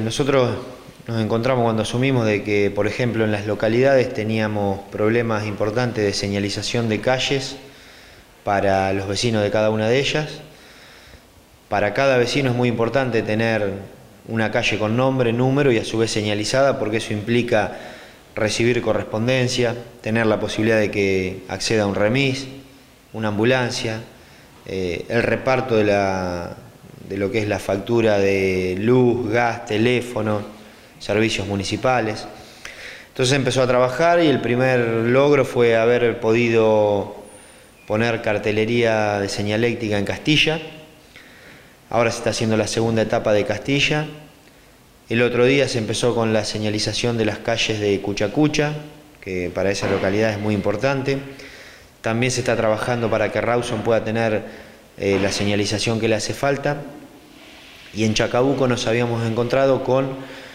nosotros nos encontramos cuando asumimos de que, por ejemplo, en las localidades teníamos problemas importantes de señalización de calles para los vecinos de cada una de ellas. Para cada vecino es muy importante tener una calle con nombre, número y a su vez señalizada, porque eso implica recibir correspondencia, tener la posibilidad de que acceda a un remis, una ambulancia, el reparto de lo que es la factura de luz, gas, teléfono, servicios municipales. Entonces empezó a trabajar y el primer logro fue haber podido poner cartelería de señaléctica en Castilla. Ahora se está haciendo la segunda etapa de Castilla. El otro día se empezó con la señalización de las calles de Cuchacucha, que para esa localidad es muy importante. También se está trabajando para que Rawson pueda tener la señalización que le hace falta. Y en Chacabuco nos habíamos encontrado con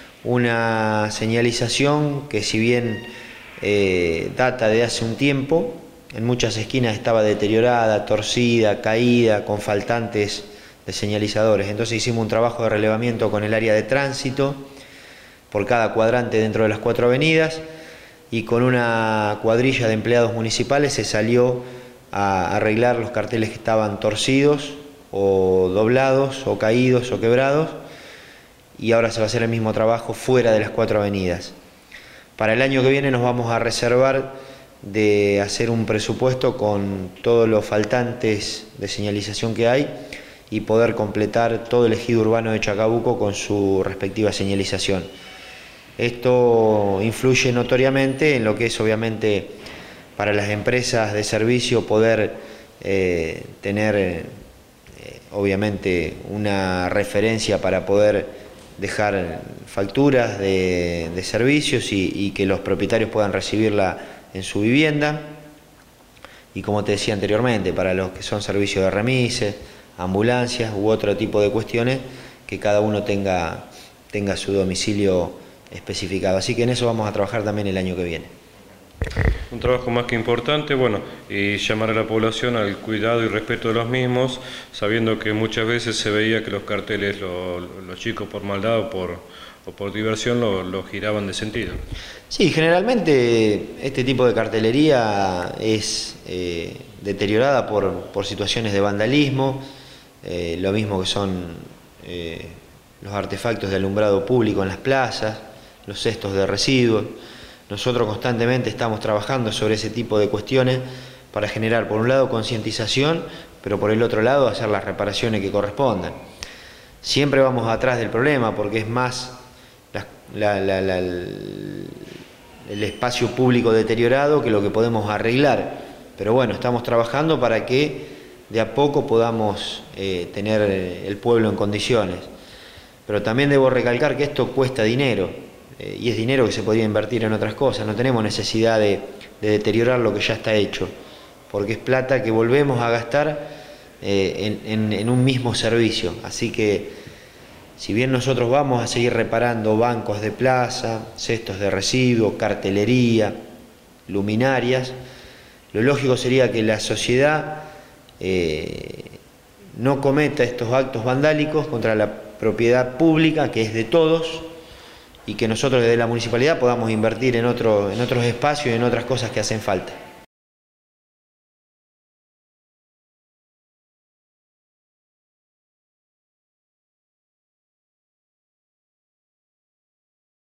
una señalización que, si bien data de hace un tiempo, en muchas esquinas estaba deteriorada, torcida, caída, con faltantes de señalizadores. Entonces hicimos un trabajo de relevamiento con el área de tránsito por cada cuadrante dentro de las 4 avenidas, y con una cuadrilla de empleados municipales se salió a arreglar los carteles que estaban torcidos o doblados o caídos o quebrados, y ahora se va a hacer el mismo trabajo fuera de las 4 avenidas. Para el año que viene nos vamos a reservar de hacer un presupuesto con todos los faltantes de señalización que hay y poder completar todo el ejido urbano de Chacabuco con su respectiva señalización. Esto influye notoriamente en lo que es, obviamente, para las empresas de servicio poder tener obviamente una referencia para poder dejar facturas de servicios y que los propietarios puedan recibirla en su vivienda. Y como te decía anteriormente, para los que son servicios de remises, ambulancias u otro tipo de cuestiones, que cada uno tenga su domicilio especificado. Así que en eso vamos a trabajar también el año que viene. Un trabajo más que importante, bueno, y llamar a la población al cuidado y respeto de los mismos, sabiendo que muchas veces se veía que los carteles, los chicos por maldad o por diversión lo giraban de sentido. Sí, generalmente este tipo de cartelería es deteriorada por situaciones de vandalismo, lo mismo que son los artefactos de alumbrado público en las plazas, los cestos de residuos. Nosotros constantemente estamos trabajando sobre ese tipo de cuestiones para generar, por un lado, concientización, pero por el otro lado, hacer las reparaciones que correspondan. Siempre vamos atrás del problema porque es más el espacio público deteriorado que lo que podemos arreglar. Pero bueno, estamos trabajando para que de a poco podamos tener el pueblo en condiciones. Pero también debo recalcar que esto cuesta dinero, y es dinero que se podría invertir en otras cosas. No tenemos necesidad de deteriorar lo que ya está hecho, porque es plata que volvemos a gastar en un mismo servicio. Así que, si bien nosotros vamos a seguir reparando bancos de plaza, cestos de residuos, cartelería, luminarias, lo lógico sería que la sociedad no cometa estos actos vandálicos contra la propiedad pública, que es de todos, y que nosotros desde la municipalidad podamos invertir en otros espacios y en otras cosas que hacen falta.